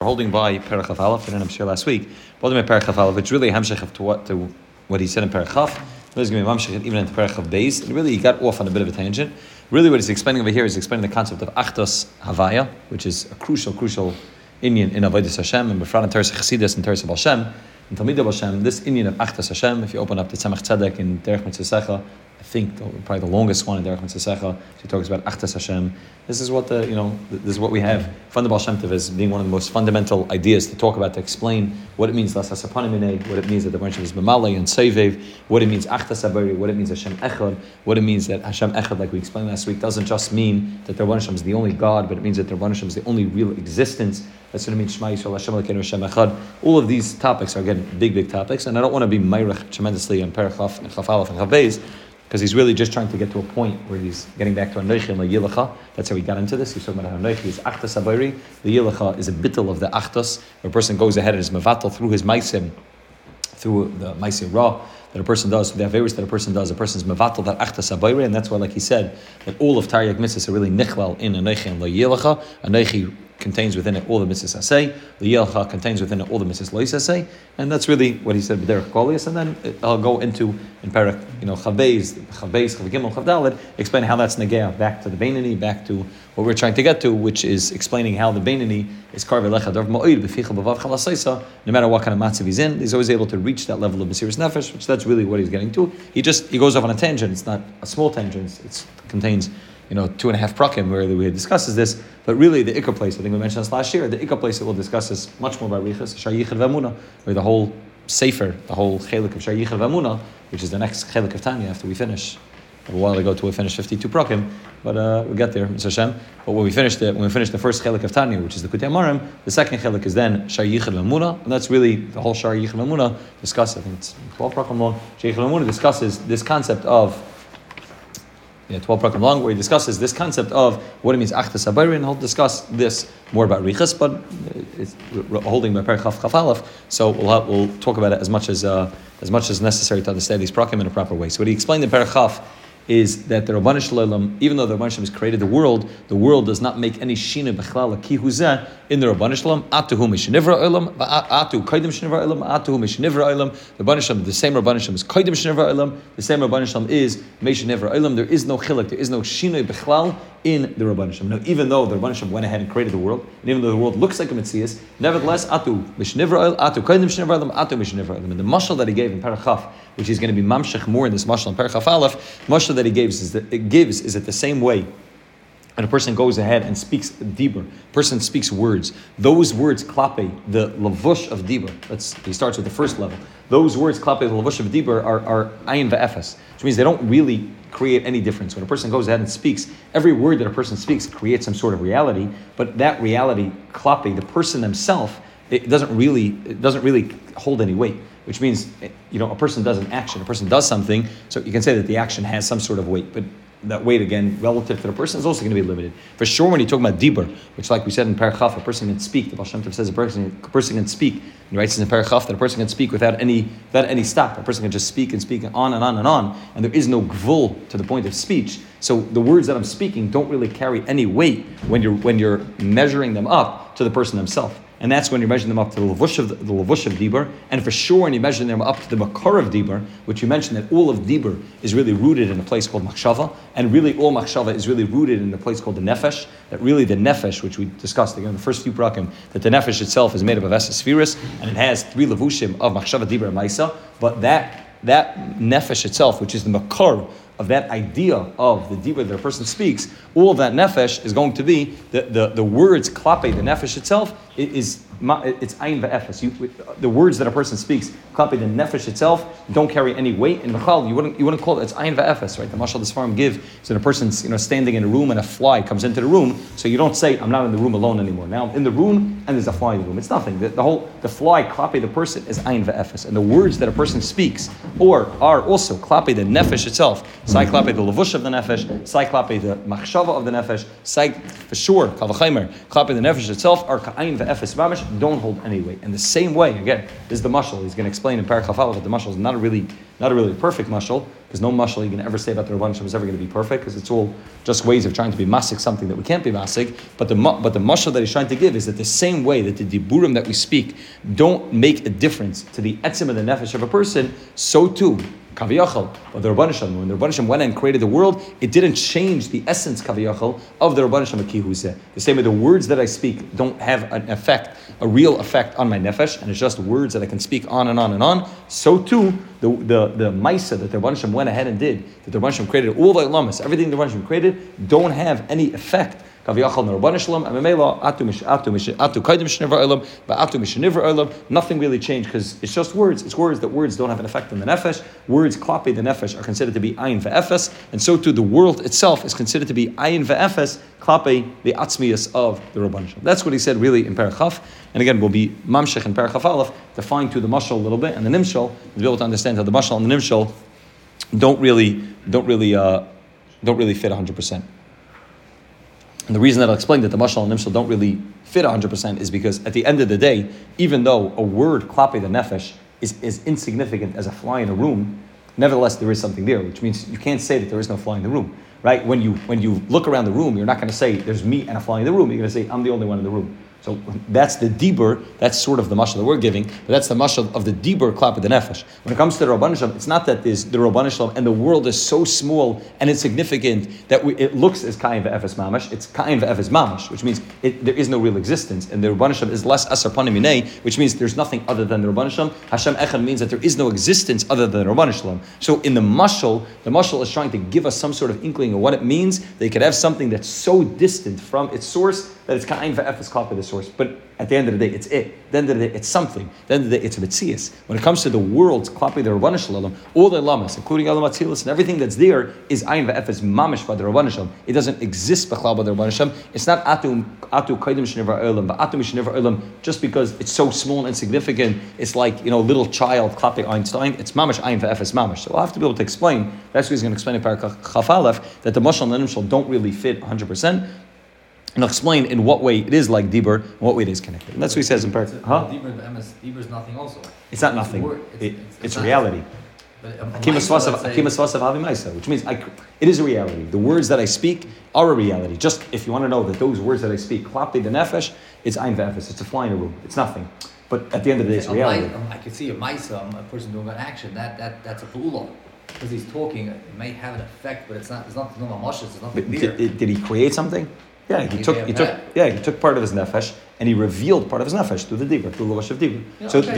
holding by Perach Chaf Aleph, and I'm sure last week, holding by Perach Chaf Aleph, it's really a hamshech to what he said in Perach Chaf. There's going to be mamshech even into Perach Chaf Beis. And really, he got off on a bit of a tangent. Really, what he's explaining over here is explaining the concept of Achdos Havaya, which is a crucial inyan in Avodas Hashem, and befrat in Teres Chassidus and Teres Baal Shem. And Talmidei Baal Shem, this inyan of Achdos Hashem, if you open up the Tzemach Tzedek in Derech Mitzvah, I think probably the longest one in Derech Mitzvah, she talks about Achdos Hashem. This is what this is what we have. From Baal Shem Tov as being one of the most fundamental ideas to talk about, to explain what it means Lasas Hapanim, what it means that the Baruch is B'malei and Seivev, what it means Achdas Habari, what it means Hashem Echad, what it means that Hashem Echad, like we explained last week, doesn't just mean that the Baruch is the only God, but it means that the Baruch is the only real existence. That's what it means Shema Yisrael Hashem Elokeinu Hashem Echad. All of these topics are again big topics, and I don't want to be meirach tremendously on Perach Chaf and Chaf Aleph and Chaf Beis, because he's really just trying to get to a point where he's getting back to Anochi and Yilacha. That's how he got into this. He's talking about how Anochi is Achdas Habayri. The Yilacha is a bittul of the Achdas, where a person goes ahead and is mevatel through his maisim, through the maisim ra that a person does, through the averis that a person does. A person is mevatel that Achdas Habayri, and that's why, like he said, that all of Taryag mitzvahs are really nichlal in Anochi and Yilacha. Anochi contains within it all the mitzvahs asay. The Yelcha contains within it all the mitzvahs lois asay, and that's really what he said b'derech kolius. And then I'll go into in Perach, Chav Beis, Chav Gimel, Chav Daled, explain how that's negea back to the Beinani, back to what we're trying to get to, which is explaining how the Beinani is karvei lecha dov ma'od b'ficha b'vav chalasaisa. No matter what kind of matzav he's in, he's always able to reach that level of mesiras nefesh, which that's really what he's getting to. He goes off on a tangent. It's not a small tangent. It contains 2.5 prakim where we discusses this, but really the ikar place, I think we mentioned this last year, the ikar place that we'll discuss is much more about Richas, Shar Yichud V'Emunah, where the whole sefer, the whole chelik of Shar Yichud V'Emunah, which is the next chelik of Tanya after we finish. A while ago till we finished 52 prakim, but we'll get there, Mr. Hashem. But when we finish the first chelik of Tanya, which is the Kutei Amarim, the second chelik is then Shar Yichud V'Emunah, and that's really the whole Shar Yichud V'Emunah discusses, I think it's 12 prakim long, Shar Yichud V'Emunah discusses this concept of 12 prakim long, where he discusses this concept of what it means Achdas Habayri, and he'll discuss this more about Richas, but it's holding by Perach Chaf Aleph, so we'll talk about it as much as necessary to understand these prakim in a proper way. So what he explained in Perach Chaf is that the Rabbanu Shalom, even though the Rabbanu Shalom has created the world does not make any shina b'chlal ki huzeh in the Rabbanu Shalom. Atuhu mishnivra olam, atu kaidim shnivra olam, atuhu mishnivra olam. The Rabbanu Shalom, the same Rabbanu Shalom is kaidim shnivra olam. The same Rabbanu Shalom is mishnivra olam. There is no chilek, there is no shina b'chlal in the Rabbanu Shalom. Now, even though the Rabbanu Shalom went ahead and created the world, and even though the world looks like a Metzias, nevertheless, atu mishnivra olam, atu kaidim shnivra olam, atu mishnivra olam. And the mashal that he gave in Perach Chaf, which is going to be mamshech more in this mashal in Perach Chaf Aleph, mashal that he gives is that the same way. And a person goes ahead and speaks dibur. Person speaks words. Those words klape the lavush of dibur. He starts with the first level. Those words klape the lavush of dibur are ayin ve'efes, which means they don't really create any difference. When a person goes ahead and speaks, every word that a person speaks creates some sort of reality. But that reality klape the person themselves, it doesn't really hold any weight. Which means, a person does an action, a person does something, so you can say that the action has some sort of weight, but that weight, again, relative to the person, is also going to be limited. For sure, when you talk about dibur, which, like we said in Perach Chaf, a person can speak. The Baal Shem Tov says a person can speak. He writes in Perach Chaf that a person can speak without any stop. A person can just speak and speak on and on and on, and there is no gvul to the point of speech. So the words that I'm speaking don't really carry any weight when you're measuring them up to the person himself. And that's when you're measuring them up to the lavush of dibur, and for sure when you're measuring them up to the makar of dibur, which you mentioned that all of dibur is really rooted in a place called machshava, and really all machshava is really rooted in a place called the nefesh. That really the nefesh, which we discussed again in the first few prakim, that the nefesh itself is made up of esespheris, and it has 3 lavushim of machshava, dibur, and maisa. But that nefesh itself, which is the makar of that idea of the dibur that a person speaks, all of that nefesh is going to be the words klape the nefesh itself it's ayin ve'efes. The words that a person speaks klape the nefesh itself don't carry any weight. In Mechal, you wouldn't call it, it's ayin ve'efes, right? The mashal the Sfarim give is that a person's standing in a room and a fly comes into the room, so you don't say I'm not in the room alone anymore. Now I'm in the room and there's a fly in the room. It's nothing. The fly klape the person is ayin ve'efes, and the words that a person speaks are also klape the nefesh itself. Sai klape the lavush of the nefesh, sai klape the machshava of the nefesh, sai for sure kavachaymer klape the nefesh itself are ka'ayin ve'efes mamish, don't hold any weight. In the same way, again, this is the mashal. He's going to explain in Perek Chaf Aleph that the mashal is not a really perfect mashal, because no mashal you can ever say about the Rabban Shem is ever going to be perfect, because it's all just ways of trying to be masik something that we can't be masik. But the mashal that he's trying to give is that the same way that the diburim that we speak don't make a difference to the etzim of the nefesh of a person, so too Kaviyachal, but the Rabban Shem, when the Rabban Shem went and created the world, it didn't change the essence Kaviyachal of the Rabban Shem Akihuzeh. The same way the words that I speak don't have an effect, a real effect on my nefesh, and it's just words that I can speak on and on and on. So too, the Maisa that the Rabban Shem went ahead and did, that the Rabban Shem created, all the Ilamas, everything the Rabban Shem created, don't have any effect. Nothing really changed, because it's just words. It's words that words don't have an effect on the nefesh. Words klapi the nefesh are considered to be ayin ve'efes, and so too the world itself is considered to be ayin ve'efes klapi the atzmius of the Rabban Shem. That's what he said really in Perek Chaf. And again, we'll be mamshech in Perek Chaf Aleph to fine to the mashal a little bit and the nimshal to be able to understand how the mashal and the nimshal don't really fit 100%. And the reason that I'll explain that the mashal and nimshal don't really fit 100% is because at the end of the day, even though a word klapi the nefesh is insignificant as a fly in a room, nevertheless there is something there, which means you can't say that there is no fly in the room, right? When you look around the room, you're not going to say there's me and a fly in the room. You're going to say I'm the only one in the room. So that's the dibur, that's sort of the mashal that we're giving, but that's the mashal of the dibur klap of the nefesh. When it comes to the Rabban Shem, it's not that the Rabban Shem and the world is so small and insignificant that it looks as kain ve'efes mamash. It's kain ve'efes mamash, which means there is no real existence, and the Rabban Shem is less asar panim minei, which means there's nothing other than the Rabban Shem. Hashem echad means that there is no existence other than the Rabban Shem. So in the mashal is trying to give us some sort of inkling of what it means. They could have something that's so distant from its source that it's kain ve'efes klap of the source. But at the end of the day, it's it. At the end of the day, it's something. At the end of the day, it's mitzias. When it comes to the world's klapi the Rabban Shalom, all the lamas, including Elam Atzilis and everything that's there, is ayin ve'efes mamish by the Rabban Shalom. It doesn't exist b'chlal by the Rabban Shalom. It's not atu kaidim shenivar olam, but atu mishenivar olam just because it's so small and insignificant. It's like little child klapi Einstein. It's mamish ayin ve'efes mamish. So we'll have to be able to explain. That's what he's going to explain in Perek Chaf Aleph, that the mashal and the nimshal don't really fit 100%. And I'll explain in what way it is like Dibur, and what way it is connected. And that's what he says in Perek. Dibur is nothing also. It's not nothing. It's reality. Which means it is a reality. The words that I speak are a reality. Just if you want to know that those words that I speak, klapi the nefesh, it's ayin ve'efes. It's a fly in a room. It's nothing. But at the end of the day, it's reality. I can see a maisa, a person doing an action. That's a pu'ula. Because he's talking, it may have an effect, but it's not. There's no mamashas. There's nothing there. Did he create something? Yeah, he took part of his nefesh and he revealed part of his nefesh through the dibur, through the lush of dibur. Yeah, so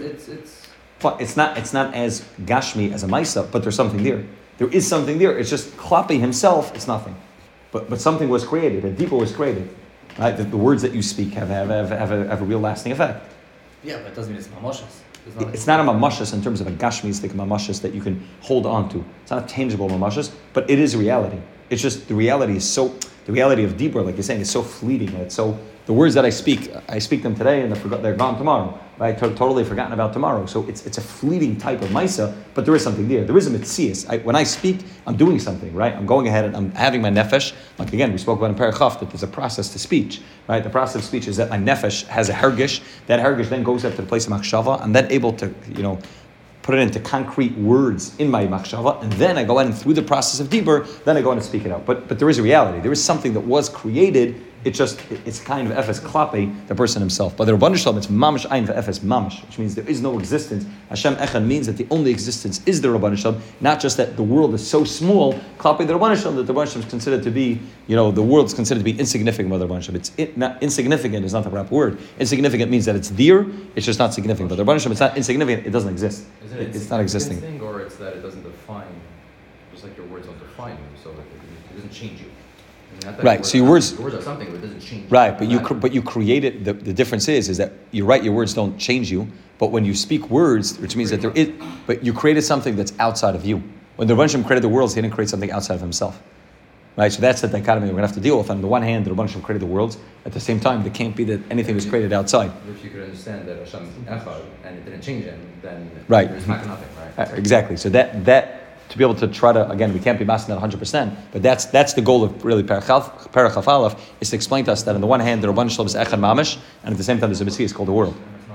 it's not as gashmi as a maisa, but there's something there. There is something there. It's just klapi himself. It's nothing, but something was created. A dibur was created. Right? The words that you speak have a real lasting effect. Yeah, but it doesn't mean it's mamashas. It's not a mamashas in terms of a gashmistic mamashas that you can hold on to. It's not a tangible mamashas, but it is a reality. It's just the reality of Dibur, like you're saying, is so fleeting. It's so the words that I speak them today and they're gone tomorrow. Right? Totally forgotten about tomorrow. So it's a fleeting type of maisa, but there is something there. There is a mitzias. When I speak, I'm doing something, right? I'm going ahead and I'm having my nefesh. Like again, we spoke about in Perek Chaf that there's a process to speech, right? The process of speech is that my nefesh has a hergish. That hergish then goes up to the place of machshava. I'm then able to, put it into concrete words in my machshava, and then I go in and through the process of dibur, then I go in and speak it out. But there is a reality. There is something that was created. It's kind of efes klape, the person himself. But the Rabban Shalom, it's mamash ayin ve'efes mamash, which means there is no existence. Hashem echad means that the only existence is the Rabban Shalom, not just that the world is so small, klape the Rabban Shalom, that the Rabban Shalom is considered to be, the world's considered to be insignificant by the Rabban Shalom. Insignificant is not the proper word. Insignificant means that it's there, it's just not significant. But the Rabban Shalom, it's not insignificant, it doesn't exist. It's not existing. Thing, or it's that it doesn't define, just like your words don't define you, so it doesn't change you. Right. So your words are something, but it doesn't change. Right, but you create it. The difference is that you're right. Your words don't change you, but when you speak words, which means that but you created something that's outside of you. When the Rebbe Shem created the worlds, he didn't create something outside of himself. Right. So that's the dichotomy we're going to have to deal with. On the one hand, the Rebbe Shem created the worlds. At the same time, there can't be that anything was created outside. If you could understand that Hashem echad and it didn't change him, then right. there's nothing, right? Exactly. So that to be able to try to, again, we can't be masking that 100%, but that's the goal of really Parachaf Aleph, is to explain to us that on the one hand, the Rabban Shalom is Echad Mamish, and at the same time, there's a Messiah called the world.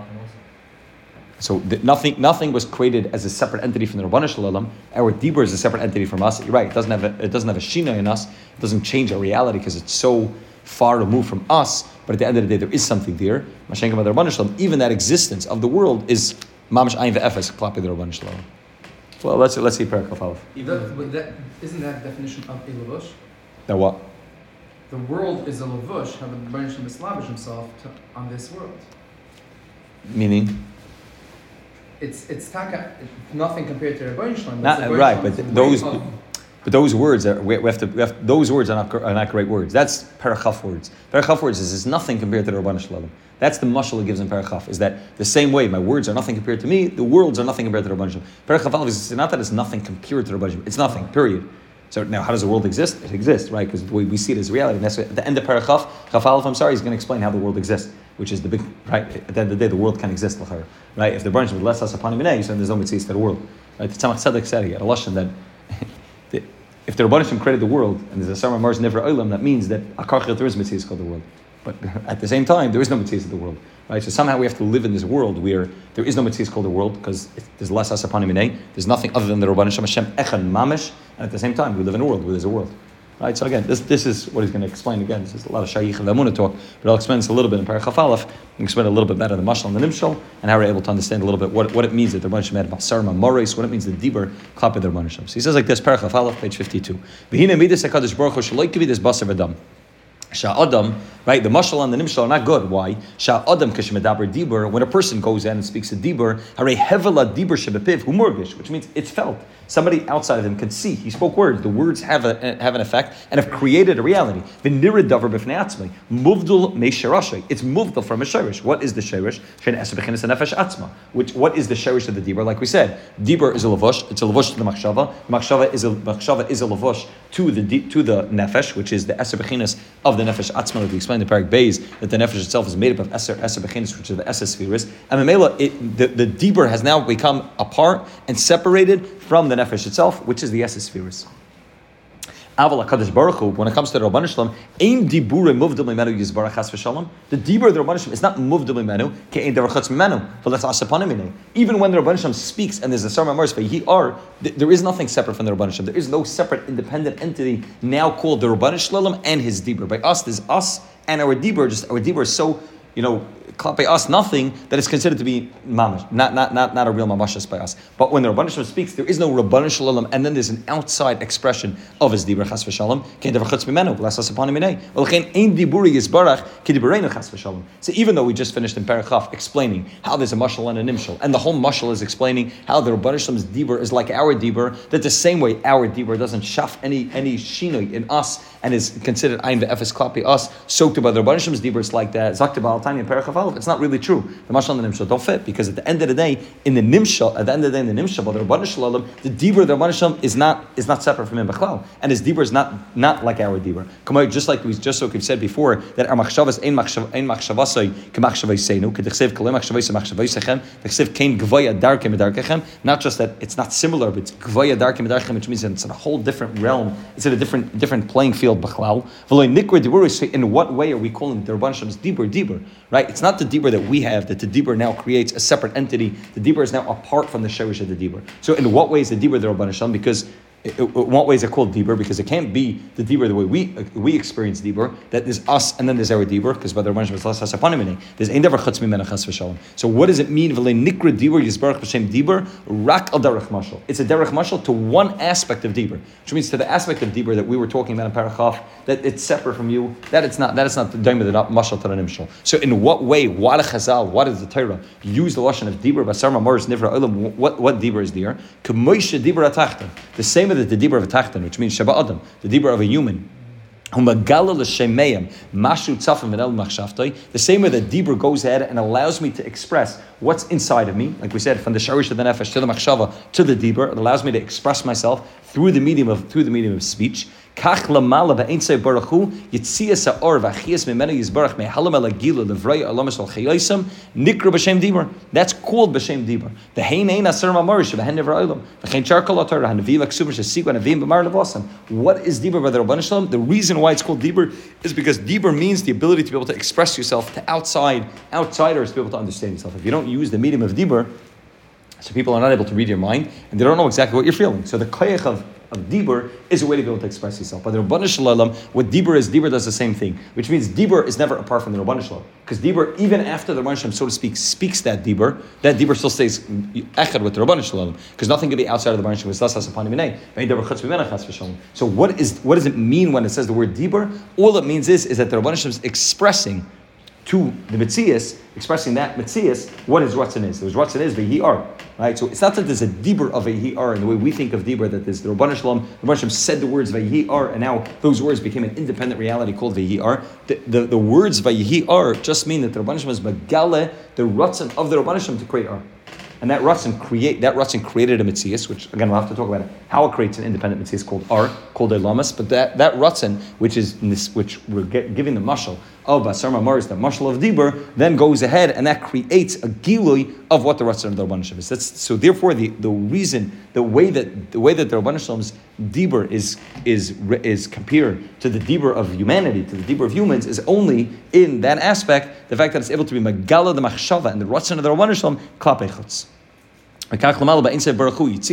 So nothing was created as a separate entity from the Rabbanu Shalom. Our Dibur is a separate entity from us. You're right. It doesn't have a shina in us. It doesn't change our reality because it's so far removed from us. But at the end of the day, there is something there. Mashenka the Rabbanu Shalom. Even that existence of the world is mamash ayin ve'efes klapi the Rabbanu Shalom. Well, let's see Parakaf Aleph. Isn't that definition of a lavush? That what? The world is a lavush. How the Rebbeinu Shalom established himself on this world. Meaning. It's nothing compared to Rebbeinu Shalom. Right, but those words are those words are not great words. That's Parachaf words. Parachaf words is nothing compared to the Rabbanu Shalom. That's the mashal he gives in Parachaf. Is that the same way my words are nothing compared to me, the worlds are nothing compared to the Rabbanu Shalom. Parachaf Aleph is not that it's nothing compared to the Rabbanu Shalom. It's nothing. Period. So now, how does the world exist? It exists, right? Because we see it as reality. And that's at the end of Parachaf, Chaf Aleph, he's going to explain how the world exists, which is the big, right? At the end of the day, the world can exist, right? If the branch would less us upon him, so there's no mitzvahs to the world. Right? The Tzemach Tzedek said, he had a lashon that if the Rebbeinu created the world, and there's a Sarma Mars Never Olam, that means that Akarchel there is mitzvahs called the world. But at the same time, there is no mitzvahs of the world. Right? So somehow we have to live in this world where there is no mitzvahs called the world because there's less us upon him. There's nothing other than the Rabbanu Shalom Hashem Echad Mamish, and at the same time we live in a world where there's a world. Right? So again, this is what he's going to explain again. This is a lot of Shaykh and Lamuna talk, but I'll explain this a little bit in Parachaf Aleph, and explain a little bit better the Mashal and the Nimshal, and how we're able to understand a little bit what it means that the Rabbanu Shalom had Basar Mamoris, what it means the Dibur Klapid the Rabbanu Shalom. So he says like this, Parachaf Aleph, page 52. V'hina midas HaKadosh Baruch Hu shelo yikvi basar v'dam. Sha'adam, right? The mashal and the nimshal are not good. Why? Sha'adam kashmedaber dibur. When a person goes in and speaks a dibur, hare hevela dibur shebepiv humorgish, which means it's felt. Somebody outside of him can see. He spoke words. The words have an effect and have created a reality. V'nira davar b'fnei atzmai. Muvdul me'sharashay. It's muvdul from a shirish. What is the shirish? Shein eser b'chinas nefesh atzma. What is the shirish of the dibur? Like we said, dibur is a lavush. It's a lavush to the machshava. Machshava is a lavush to the nefesh, which is the eser b'chinas of the nefesh atzma. That we explained in Parak Beis that the nefesh itself is made up of eser b'chinas, which is the eser spheres. And the dibur has now become apart and separated from the nefesh itself, which is the Esses spheres. Aval HaKadosh Baruch Hu, when it comes to the Rabbanu Shalom, ein dibure muvdil mimenu yizbarach chas v'shalom. The dibur of the Rabbanu Shalom is not muvdil mimenu, ke'ein davar chutz mimenu, v'letz asapanim minei. Even when the Rabbanu Shalom speaks and there's a Sarma Mars there is nothing separate from the Rabbanu Shalom. There is no separate independent entity now called the Rabbanu Shalom and his dibur. By us, there's us and our dibur. Just our dibur is so, by us nothing that is considered to be mamash, not a real mamashas by us. But when the Rabbanu Shalom speaks, there is no Rabbanu Shalom, and then there's an outside expression of his dibur chas v'shalom. Kein davar chutz mimenu, b'lasas upon minei. Olchein ein diburi yisbarach ki dibureinu chas v'shalom. So even though we just finished in Parachaf explaining how there's a mashal and a nimshal, and the whole mashal is explaining how the Rabbanu Shalom's dibur is like our dibur, that the same way our dibur doesn't shaf any shinoi in us and is considered ayin ve'efes klapi us, so too by the Rabbanu Shalom's dibur it's like that. Zakta ba'al tanya in Parachaf Aleph. It's not really true. The mashal and the nimshal don't fit because at the end of the day, in the nimshal, by the Rabbanu Shalom, the dibur of the Rabbanu Shalom is not separate from him b'chlal, and his dibur is not like our dibur. Just like we've said before that our machshavas ein machshavasay k'machshavay seinu k'dechsev kolei machshavay sechem dechsev kein gvaya darkem edarkechem. Not just that it's not similar, but it's gvaya darkem edarkechem, which means that it's in a whole different realm. It's in a different playing field b'chlal. In what way are we calling the Rabbanu Shalom's dibur? Right? It's not the dibur that we have, that the dibur now creates a separate entity. The dibur is now apart from the sherish of the dibur. So in what way is the dibur the Rabbanu Shalom? Because in what ways are called dibur? Because it can't be the dibur the way we experience dibur, that there's us and then there's our dibur, because by the Rabbanu Shalom is less hasapanim. There's ein davar chutz mimenu chas v'shalom. So what does it mean? V'lei nikra dibur yisbarach b'shem dibur rak al derech mashal. It's a derech mashal to one aspect of dibur, which means to the aspect of dibur that we were talking about in Parachaf, that it's separate from you. That it's not the daim of the mashal to the nimshal. So in what way? Why the Chazal? Why does the Torah use the lashon of dibur? Basar mamoris nivra olam. What dibur is there? K'moishe dibur atachtan. The same as the dibur of a tachtan, which means Sheba Adam, the dibur of a human. The same way that dibur goes ahead and allows me to express what's inside of me, like we said, from the sharish to the nefesh to the machshava to the dibur, it allows me to express myself through the medium of speech. Kach lamala ba'einsei baruchu yitzias ha'or v'achias mimenu yizbarach mehalam elagila levrei alamas al chayoisam nikra b'shem dibur. That's called b'shem dibur. The hein ein aser mamarish v'hen never olam v'chein charkol atar hanavim aksubah shesigwa hanavim b'mar levasam. What is dibur by the Rabban Shalom? The reason why it's called dibur is because dibur means the ability to be able to express yourself to outsiders to be able to understand yourself. If you don't use the medium of dibur, so people are not able to read your mind and they don't know exactly what you're feeling. So the koyach of dibur is a way to be able to express yourself. But the Rabban Shalom, what dibur is, dibur does the same thing, which means dibur is never apart from the Rabban Shalom. Because dibur, even after the Rabban Shalom, so to speak, speaks that dibur still stays echad with the Rabban Shalom. Because nothing can be outside of the Rabban Shalom. So what does it mean when it says the word dibur? All it means is that the Rabban Shalom is expressing to the Metzias, expressing that Metzias, what his Ratzon is. His Ratzon is Vehi Ar. Right? So it's not that there's a Dibur of Vehi Ar in the way we think of Dibur, that there's the Rabban Shalom said the words Vehi Ar, and now those words became an independent reality called Vehi Ar. The words Vehi Ar just mean that the Rabban Shalom is Megale, the Ratzon of the Rabban Shalom to create Ar. And that Ratzon created a Metzias, which again we'll have to talk about it, how it creates an independent Metzias called Ar, called Elamas. But that Ratzon, which we're giving the mashal of Basar Mamar, the mashal of Dibur, then goes ahead and that creates a gilui of what the Ratzon of the Rabban Shalom is. So therefore the way that the Rabban Shalom's Dibur is compared to the Dibur of humanity, to the Dibur of humans, is only in that aspect, the fact that it's able to be Megala the Machshava and the Ratzon of the Rabban Shalom klapei chutz. Is all just in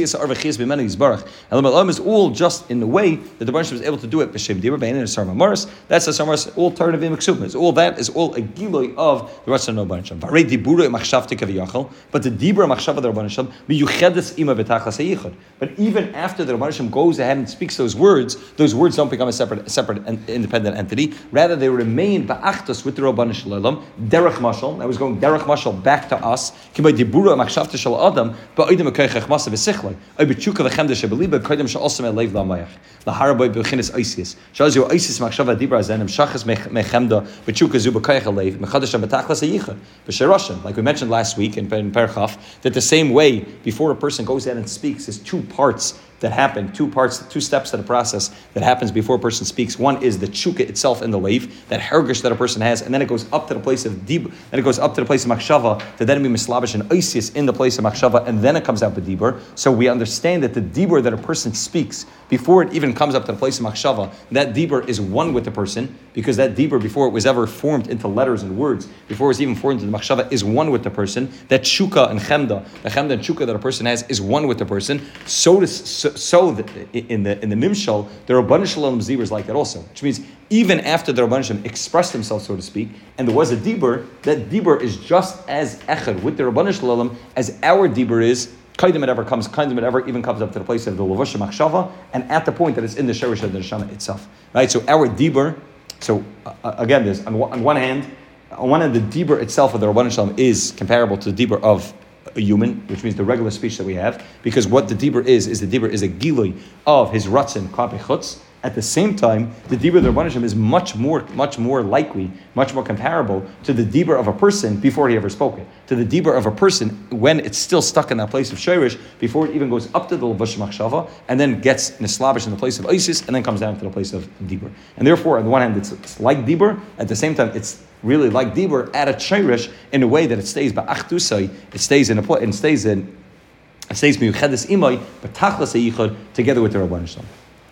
the way that the Baruch was able to do it. B'shem dibur be'ein and Sar Mamaris. That's the Sar Mamaris. All Torah Nevi'im Ksubim. All that is all a giloi of the Ratzon of the Baruch. V'arei diburu machshavti kaviyachol. But the dibur machshava of the Baruch miyuchedes ima v'tachlas hayichud. But even after the Baruch goes ahead and speaks those words don't become a separate and independent entity. Rather, they remain ba'achtos with the Rabban Shalom. Derech mashal. That was going derech mashal back to us. Kimay diburu machshavti shel adam. But oidem akoychach masa v'sichloi. Oy b'tshuka v'chem deshabeliba koydem she'osam el leiv lamayach. Laharaboy b'chinas oisius. Shaz yo oisius machshava dibra zenem shachas mechemda b'tshuka zu b'koyach leiv mechadash betachlas hayichud b'sheroshem. Like we mentioned last week in Perchaf, that the same way before a person goes in and speaks, there's two parts that happen, two steps of the process that happens before a person speaks. One is the tshuka itself in the leiv, that hergish that a person has, and then it goes up to the place of dibur, then it goes up to the place of machshava, to then be mislavish and oisius in the place of machshava, and then it comes out with dibur. So we understand that the dibur that a person speaks, before it even comes up to the place of machshava, that dibur is one with the person, because that dibur, before it was ever formed into letters and words, before it was even formed into the machshava, is one with the person. That tshuka and chemda, the chemda and tshuka that a person has, is one with the person. So in the Mimshal, the Rabban Shalom Dibur is like that also, which means even after the Rabban Shalom expressed himself, so to speak, and there was a Dibur, that Dibur is just as echad with the Rabban Shalom as our Dibur is. Kaidem it ever even comes up to the place of the Levush Machshava, and at the point that it's in the Sherish of the Neshama itself. Right? So our Dibur, again, there's on one hand, the Dibur itself of the Rabban Shalom is comparable to the Dibur of a human, which means the regular speech that we have, because what the Dibur is a gilui of his Ratzon klapei chutz. At the same time, the Dibur of the Rabban Shalom is much more likely, much more comparable to the Dibur of a person before he ever spoke it. To the Dibur of a person when it's still stuck in that place of Sherish, before it even goes up to the Levush Machshava, and then gets Nislavish in the place of Isis, and then comes down to the place of Dibur. And therefore, on the one hand, it's like Dibur, at the same time, it's really like Dibur at a Sherish in a way that it stays ba'achtusai, it stays miyuchedes imay, but tachlas hayichud together with the Rabban Shalom.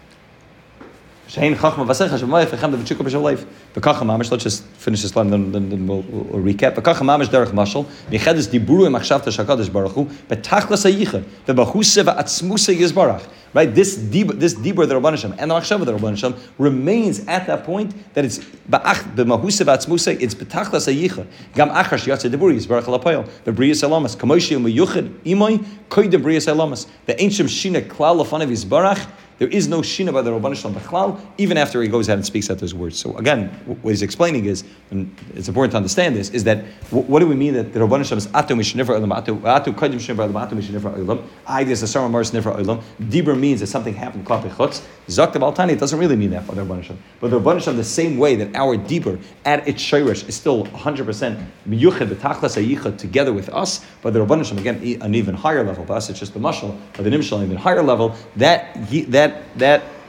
Shein chachma v'asecha shemay v'chem v'tshuka b'shalayv. V'kacha mamish. Let's just finish this line, then we'll recap. V'kacha mamish derech mashal. V'chedes diburu imachshavta shakadosh baruch hu. Betachlas hayichud. V'bachuse v'atzmusa yizbarach. Right, this dibur the Rabban Shalom and the machshava the Rabban Shalom remains at that point that it's b'mahuse v'atzmusa. It's betachlas hayichud. Gam achar sheyatze diburi yizbarach alapayil. V'briyas alamas. Kamoshi umiyuchid imay koydem briyas alamas. V'einshim shina klal lefanav yizbarach. There is no shina by the Rabban Shalom Bechlal, even after he goes ahead and speaks out those words. So again, what he's explaining is, and it's important to understand this, is that what do we mean that the Rabban Shalom is atu mishnivra olam, atu kaidim shnivra olam, atu mishnivra olam. Ideas a sarma mars nivra olam. Dibur means that something happened klapei chutz. Zakta baltani, it doesn't really mean that by the Rabban Shalom. But the Rabban Shalom, the same way that our dibur at its shayrish is still 100% miyuched b'tachlas hayichud together with us, but the Rabban Shalom, again, an even higher level. But us, it's just the mashal, but the nimshal, an even higher level. That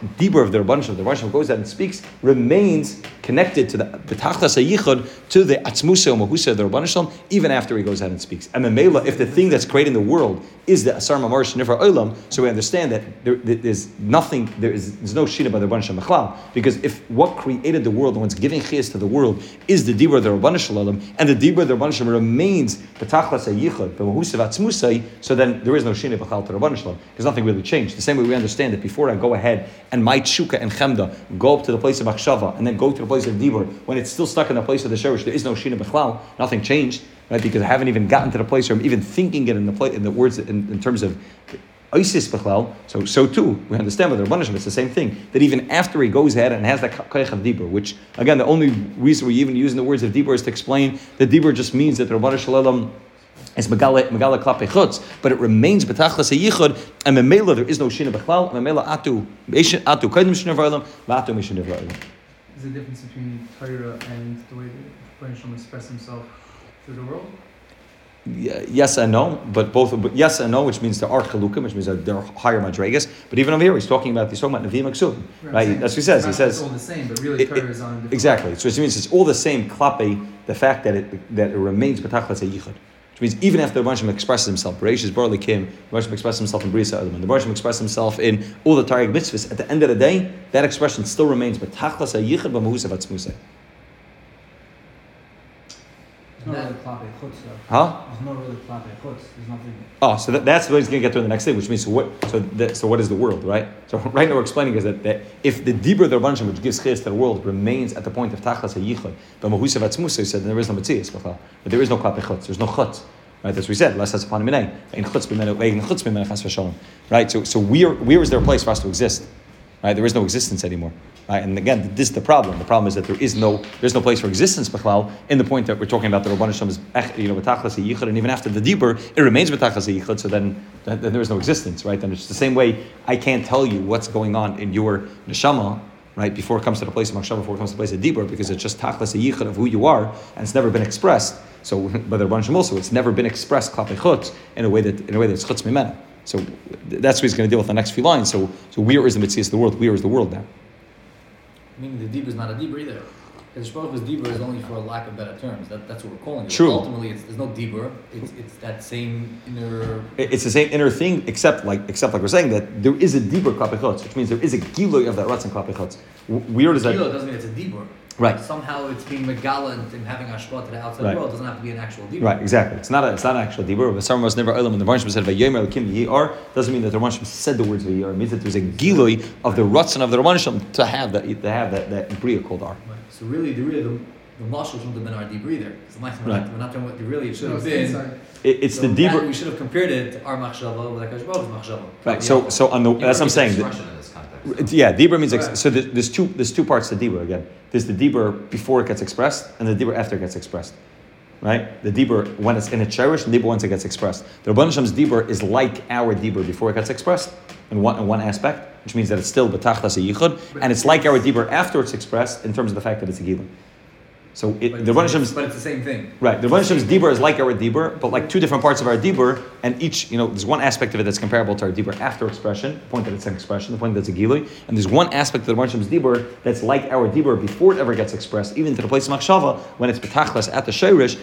dibur of the Rabban Shalom, the Rabban Shalom goes out and speaks, remains connected to the B'tachlas HaYichud, to the Atzmusa or Mahusa of the Rabban Shalom, even after he goes out and speaks. And Memela, if the thing that's creating the world is the Asar Mamar Shnifar Olam, so we understand that there's nothing, there's no Shina by the Rabban Shalom Bechlal, because if what created the world and what's giving Chiyas to the world is the dibur of the Rabban Shalom, and the dibur of the Rabban Shalom remains B'tachlas HaYichud, B'mahusa Atzmusai, so then there is no Shina Bechlal to the Rabban Shalom, because nothing really changed. The same way we understand that before I go ahead and my tshuka and chemda go up to the place of Achshava and then go to the place of Dibur, when it's still stuck in the place of the Sherish, there is no Shina Bechlal, nothing changed, right? Because I haven't even gotten to the place where I'm even thinking it in the words in terms of Isis Bechlal. So too, we understand with the Rabban Shalom, it's the same thing, that even after he goes ahead and has that Koyach of Dibur, which again, the only reason we're even using the words of Dibur is to explain that Dibur just means that the Rabban Shalom is megala klape chutz, but it remains betachlas hayichud, and memela there is no shina bechlal. Memela atu kaidim shina v'olam, v'atu mishina v'olam. Is the difference between Torah and the way the Rebbeinu Shalom express himself through the world? Yes and no, but yes and no, which means there are chalukim, which means that there are higher madregas. But even over here, he's talking about Nevi'im Aksuvim, right? That's what he says. He says it's all the same, but really Torah is on a different exactly. So it means it's all the same klape. The fact that it remains betachlas hayichud. Which means even after the Rebbeinu Shalom expresses himself, Bereishis Bar Likim, the Rebbeinu Shalom expresses himself in Bris Ha'olam, the Rebbeinu Shalom expresses himself in all the Targum mitzvahs, at the end of the day, that expression still remains B'tachlas HaYichud B'mahusav Atzmusay. There's no really klape chutz, though. Huh? There's no really klape chutz. There's nothing. Oh, so that's what he's going to get to in the next day, which means so what is the world, right? So right now we're explaining is that if the Dibur of the Rebbeinu Shalom, which gives chiyas to the world, remains at the point of Tachlas HaYichud, B'mahusav Atzmusay, he said, then there is no Metzias, but there is no klape chutz, there's no chutz. Right, that's what we said. Last has upon minay. Right, so where is there a place for us to exist? Right, there is no existence anymore. Right, and again, this is the problem. The problem is that there's no place for existence, Bechlal, in the point that we're talking about the Rabban Shalom is B'tachlas HaYichud, and even after the Dibur, it remains B'tachlas HaYichud. So then there is no existence, right? Then it's the same way I can't tell you what's going on in your neshama, right, before it comes to the place of Machshava, before it comes to the place of Dibur, because it's just Tachlas HaYichud of who you are, and it's never been expressed. So by the Rabban Shalom also, it's never been expressed klape chutz in a way that's chutz mimena. So that's what he's going to deal with the next few lines. So where is the Metzias of the world? Where is the world now? Meaning the Dibur is not a Dibur either. Because Shpach was Dibur is only for a lack of better terms. That's what we're calling it. True. But ultimately, there's no Dibur. It's that same inner. It's the same inner thing, except like we're saying that there is a Dibur klape chutz, which means there is a giloy of that ratzon klape chutz. Where does that? Giloy doesn't mean it's a Dibur. Right. Somehow it's being megala and having ashpa to the outside Right. world. It doesn't have to be an actual Dibur. Right, exactly. It's not an actual Dibur. But someone was never Olam, and the Rebbeinu Shalom said Vayomer Elokim V'Yar doesn't mean that the Rebbeinu Shalom said the words V'Yar. It means that there's a giloy of the ratzon of the Rebbeinu Shalom to have that bria called Ar. Right. So really, the mashal shouldn't have been our Dibur either. Because we're Right. not talking what really it should No, have it's been. inside. It's So the that Dibur. we should have compared it to our machshava with Hakadosh Baruch Hu's machshava. Right. So on the that's what I'm saying. Expression in this context. Yeah, Dibur means Right. so. There's two parts to Dibur again. There's the Dibur before it gets expressed, and the Dibur after it gets expressed. Right? The Dibur when it's in its cherish, and Dibur once it gets expressed. The Rebbeinu Shalom's Dibur is like our Dibur before it gets expressed in one aspect, which means that it's still B'tachlas HaYichud, and it's like our Dibur after it's expressed in terms of the fact that it's a Gilui. So the Rebbeinu Shalom's But it's the same thing. right. The Rebbeinu Shalom's Dibur is like our Dibur, but like two different parts of our Dibur, and each, there's one aspect of it that's comparable to our Dibur after expression, the point that it's an expression, the point that it's a Gilui, and there's one aspect of the Rebbeinu Shalom's Dibur that's like our Dibur before it ever gets expressed, even to the place of Machshava, when it's Petachlas at the Sheirish,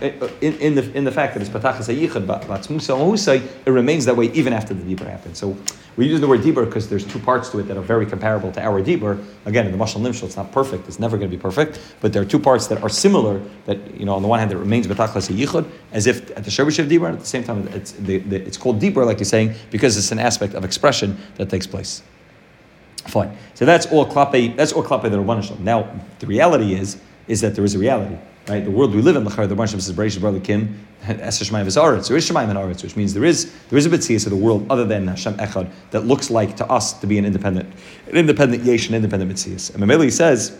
in the fact that it's Petachlas HaYichud, Batzmusa Mahusay, it remains that way even after the Dibur happens. So we use the word Dibur because there's two parts to it that are very comparable to our Dibur. Again, in the Mashal Nimshal, it's not perfect, it's never going to be perfect, but there are two parts that are similar, that, on the one hand, it remains B'tachlas HaYichud, as if at the Sheirish of Dibur, and at the same time, it's called Dibur, like you're saying, because it's an aspect of expression that takes place. Fine. So that's all klape the Rabban Shalom. Now, the reality is that there is a reality. Right? The world we live in, the Rebbeinu Shalom says, Bereishis Bar Likim, Es Shemayim V'Zaaretz. There is Shemayim and Aretz, which means there is a B'tzias of the world other than Hashem Echad that looks like to us to be an independent yesh, an independent B'tzias. And Mameli says,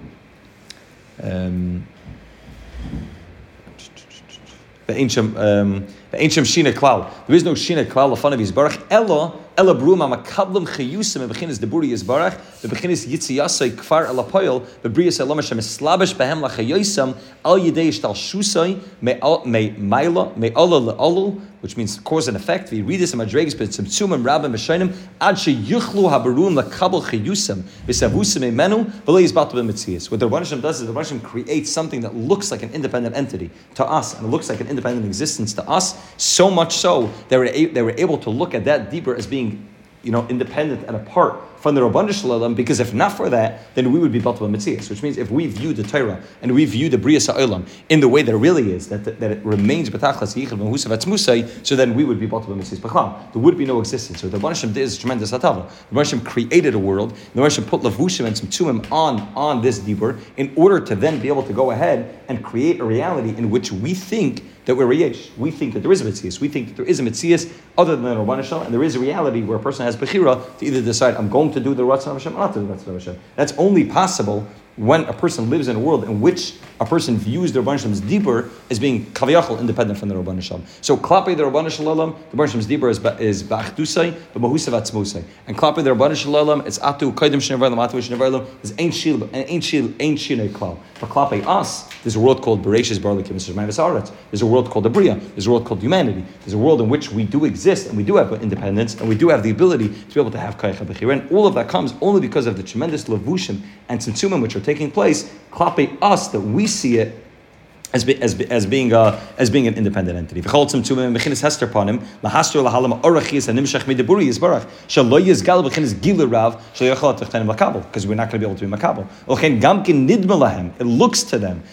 the ancient Shina Klal. There is no Shina Klal of his Yisbarach. Ella Bruma Makablim Chayusim Bechinas Deburi Yisbarach. The Bechinas Yitziyasai Kfar Elapoil. The Brias Elam Hashem Slabish Behem Lachayosam Al Yidei Shtal Shusai Me Maila Me Ola LeOlul which means cause and effect. We read this in Madregas, but tzimtzumim rabim b'shainim ad sheyuchlu habarun lakabel chiyusam v'savusim emenu v'lo yizbatu b'mitzias. What the Rebbeinu Shem does is the Rebbeinu Shem creates something that looks like an independent entity to us, and it looks like an independent existence to us. So much so they were able to look at that deeper as being, independent and apart from the Rabban Shalom, because if not for that, then we would be Batal Metzias, which means if we view the Torah and we view the Bria Sa'olam in the way that it really is, that it remains B'tachlas Yichud V'Husav Atzmusay, so then we would be Batal Metzias B'chlam. There would be no existence. So the Rabban Hashem did is a tremendous hatava. The Rabban Hashem created a world. The Rabban Hashem put Lavushim and Tzimtzumim on this Dibur in order to then be able to go ahead and create a reality in which we think that we're Riyesh. We think that there is a Metzias. We think that there is a Metzias other than the Rabban Shalom, and there is a reality where a person has Bechira to either decide, I'm going to do the Ratzon of Hashem or not to do the Ratzon of Hashem. That's only possible when a person lives in a world in which a person views the Rabban Shalom's Dibur as being Kaviyachal, independent from the Rabban Shalom. So Klape the Rabban Shalom, the Rabban Shalom's Dibur is Ba'achdusay, but Mahusav Atzmusay. And Klape the Rabban Shalom, it's Atu Kaidim Shnevarlam, Atu Shnevarlam, is Ein Shinei Klal. But Klape us, there's a world called Bereshis Barlikim, there's a world called the Bria, there's a world called humanity, there's a world in which we do exist and we do have independence and we do have the ability to be able to have Kayach HaBechira. And all of that comes only because of the tremendous Lavushim and Tzimtzumim which are taking place, Klape us, that we see it as being an independent entity. Because we are not going to be able to be makabel. It looks to them.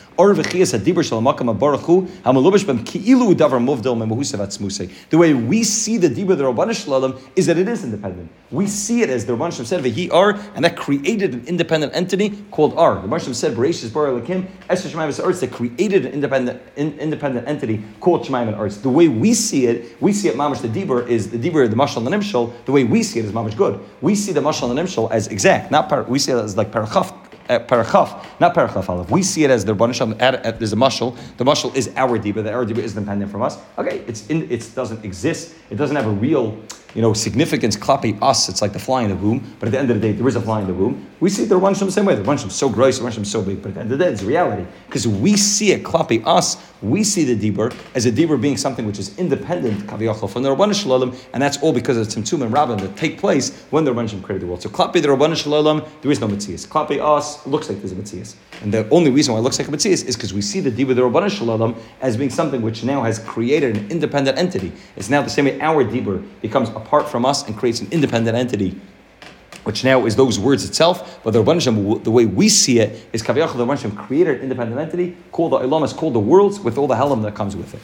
The way we see the Dibur the Rabban Shalom is that it is independent. We see it as the Rabban Shalom said, "Vehi Ar," and that created an independent entity called Ar. The Rabban Shalom said, "Bereshis bara Elokim," Esther Shemayim V'Sa'aretz, that created an independent entity called Shemayim and Arts. The way we see it mamash the Dibur, the Mashal and the Nimshal. The way we see it is mamash good. We see the Mashal and the Nimshal as exact, we see it as like Parachaf, not Parachaf Aleph. We see it as the Rabban Shalom. There's a mashal. The mashal is our Dibur. Our Dibur is independent from us. Okay, it doesn't exist. It doesn't have a real, significance. Klapi us. It's like the fly in the room. But at the end of the day, there is a fly in the room. We see the Rabban Shalom the same way. The Rabban Shalom is so gross. The Rabban Shalom is so big. But at the end of the day, it's reality because we see it. Klapi us. We see the Dibur as a Dibur being something which is independent Kaviyachal from the Rabban Shalom, and that's all because of Tzimtzum and Rabbim that take place when the Rabban Shalom created the world. So Klapi the Rabban Shalom, there is no Metzias. Klapi us looks like there's a Metzias. And the only reason why it looks like a Metzias is because we see the Dibur the Rabban Shalom as being something which now has created an independent entity. It's now the same way our Dibur becomes apart from us and creates an independent entity, which now is those words itself, but the Rabban Shem, the way we see it, is Kaviyachal, the Rabban Shem created an independent entity, called the Olam, is called the worlds, with all the helam that comes with it.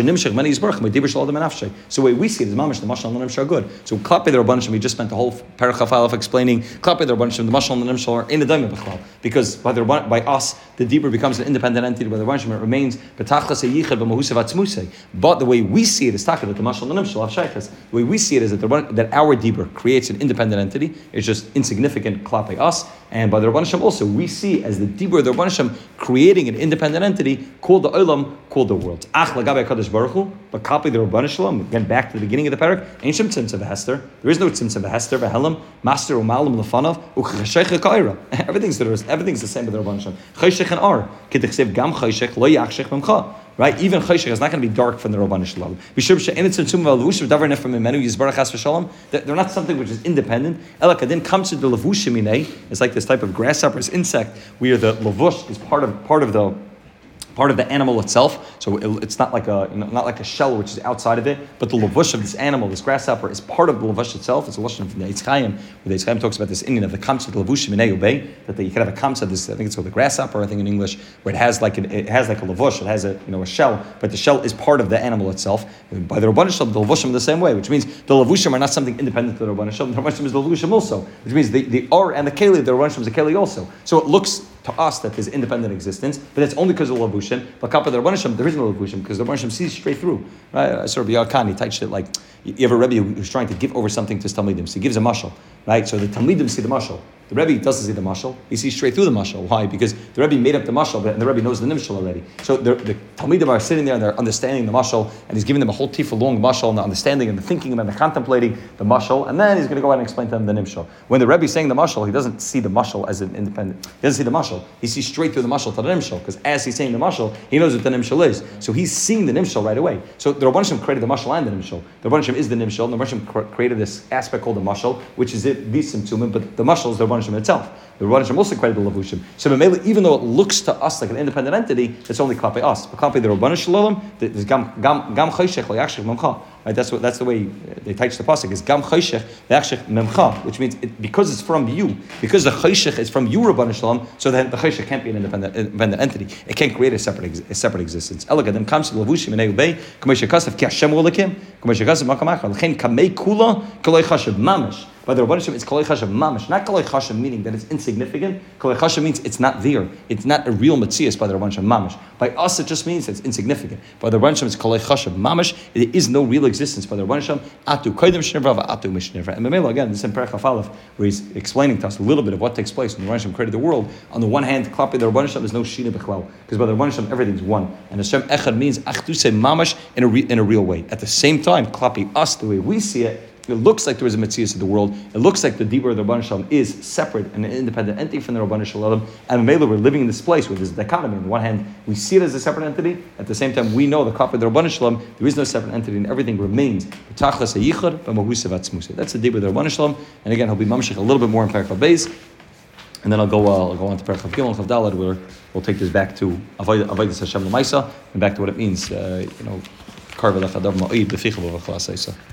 So the way we see it is Mamash, the Mashal and the Nimshal are good. So Klape the Rabban Shem, we just spent the whole Parachaf Aleph explaining, Klape the Rabban Shem, the Mashal and the Nimshal are in the Daimah B'chlal, because by us, the Dibur becomes an independent entity, by the Rabban Shem it remains B'tachlas Yichud B'Mahusav Atzmusay. But the way we see it is Taka, that the Mashal and the Nimshal have Shaykhas. The way we see it is that our Dibur creates an independent entity. It's just insignificant klape us, and by the Rabban Shem also we see as the Dibur the Rabban Shem creating an independent entity called the Olam, called the world. Ach lagabe Hakadosh Baruch Hu, but klape the Rabban Shem. Again, back to the beginning of the parak. Ain't shem tzimtzum v'hester. There is no tzimtzum v'hester v'helam master u'malam lefanav u'chashech ha'kaira. Everything's the same with the Rabban Shem. Chayshech and ar k'tichsev gam chayshech lo yachshech memcha. Right, even Chayshech is not going to be dark from the Rabban Shalom. They're not something which is independent. Elakadin comes to the lavushim inay. It's like this type of grasshopper's insect where the lavush is part of the animal itself. So it's not like a shell which is outside of it, but the lavush of this animal, this grasshopper, is part of the lavush itself. It's a lashon from the Eitz Chaim, where the Eitz Chaim talks about this Indian of the kamsa the lavushim inay ubay, that you can have a kamsa. This I think it's called the grasshopper. I think in English, where it has like a lavush, it has a shell, but the shell is part of the animal itself. And by the Rabban Shalom, the lavushim are the same way, which means the lavushim are not something independent to the Rabban Shalom. The Rabban Shalom is the lavushim also, which means the ar and the keli, the Rabban Shalom is a keli also. So it looks to us that there's independent existence, but it's only because of the lavushim. But kappa the Rabban Shalom, there is no lavushim because the Rabban Shalom sees straight through. Right? Sort of Bial Khan, he touched it like You have a Rebbe who's trying to give over something to his Talmidim. So he gives a mashal, right? So the Talmidim see the mashal. The Rebbe doesn't see the mashal. He sees straight through the mashal. Why? Because the Rebbe made up the mashal, and the Rebbe knows the nimshal already. So the Talmidim are sitting there and they're understanding the mashal, and he's giving them a whole tifa long mashal, and the understanding and the thinking and the contemplating the mashal, and then he's going to go out and explain to them the nimshal. When the Rebbe is saying the mashal, he doesn't see the mashal as an independent. He doesn't see the mashal. He sees straight through the mashal to the nimshal, because as he's saying the mashal, he knows what the nimshal is. So he's seeing the nimshal right away. So the Rabban Shem created the mashal and the nimshal. The Rabban Shem is the nimshal, and the Rabban Shem created this aspect called the mashal, which is it visim tumim, but the mashal is the Rabban Shem itself. The Rabban Shem also created the lavushim. So even though it looks to us like an independent entity, it's only klapei us. But klapei the Rabban Shalom, there's gam chayshech le'yachshech memcha. Right? That's the way they teach the pasuk. Is gam chayshech le'yachshech memcha, which means because it's from you, because the chayshech is from you, Rabban Shalom. So then the chayshech can't be an independent entity. It can't create a separate existence. Elagadem comes to lavushim and eubei kamei shekasav ki Hashem ulekim kamei shekasav makamachar lechen kamei kula kolei chashav mamash. By the Rabban Shem, it's Kalei Chashav Mamash, not Kalei Chashav meaning that it's insignificant. Kalei Chashav means it's not there. It's not a real Metzias by the Rabban Shem Mamash. By us, it just means it's insignificant. By the Rabban Shem, it's Kalei Chashav Mamash. There is no real existence. By the Rabban Shem, Atu Kodim Shnevra, Atu Mishnevra. And Memela, again, this is in Perek Chaf Aleph, where he's explaining to us a little bit of what takes place when the Rabban Shem created the world. On the one hand, Klapi the Rabban Shem is no Shina Bechlal, because by the Rabban Shem, everything's one. And Hashem Echad means Achduse Mamash in a real way. At the same time, Klapi us, the way we see it, it looks like there is a Metzias of the world. It looks like the Dibur of the Rabban Shalom is separate and an independent entity from the Rabban Shalom. And Mela, we're living in this place where there's a dichotomy. On the one hand, we see it as a separate entity. At the same time, we know the Kaf of the Rabban Shalom, there is no separate entity and everything remains. That's the Dibur of the Rabban Shalom. And again, he'll be mamshich a little bit more in Perek Beis. And then I'll go on to Perek Gimel and Chav Daled, where we'll take this back to Avodas Hashem L'Maisa and back to what it means, Karva Lechadav Ma'id, B'ficha B'vachla Seisa.